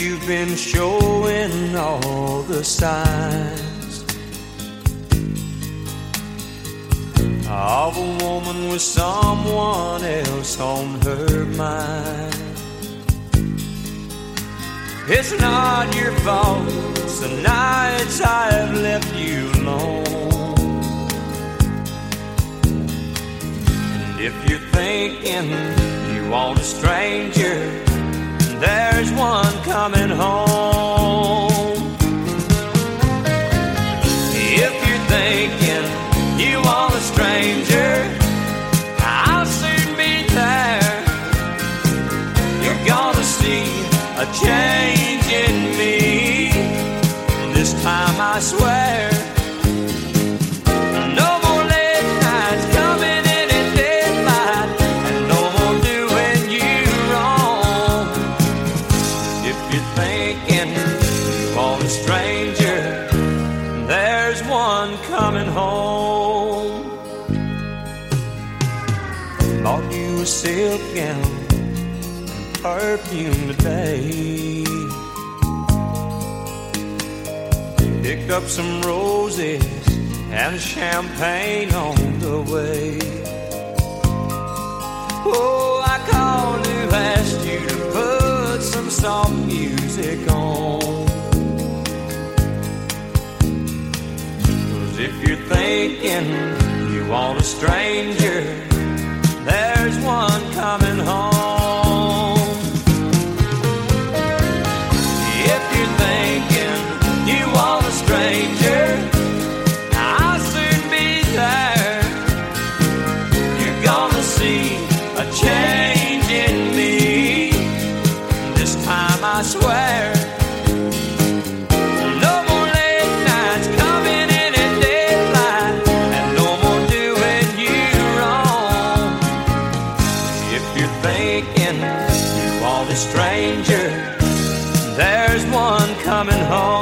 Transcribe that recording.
you've been showing all the signs of a woman with someone else on her mind. It's not your fault, it's the nights I have left you alone. And if you're thinking you want a stranger, there's one coming home. If you're thinking you want a stranger, I'll soon be there. You're gonna see a change in me. This time I swear, no more late nights coming in at daylight, and no more doing you wrong. If you're thinking you want a stranger, there's one coming home. Bought you a silk gown, perfume today. Picked up some roses and champagne on the way. Oh, I called to ask you to put some soft music on. 'Cause if you're thinking you want a stranger, there's one coming home. You want a stranger, I'll soon be there. You're gonna see a change in me. This time I swear, no more late nights coming in at daylight, and no more doing you wrong. If you're thinking you want a stranger, there's one coming home.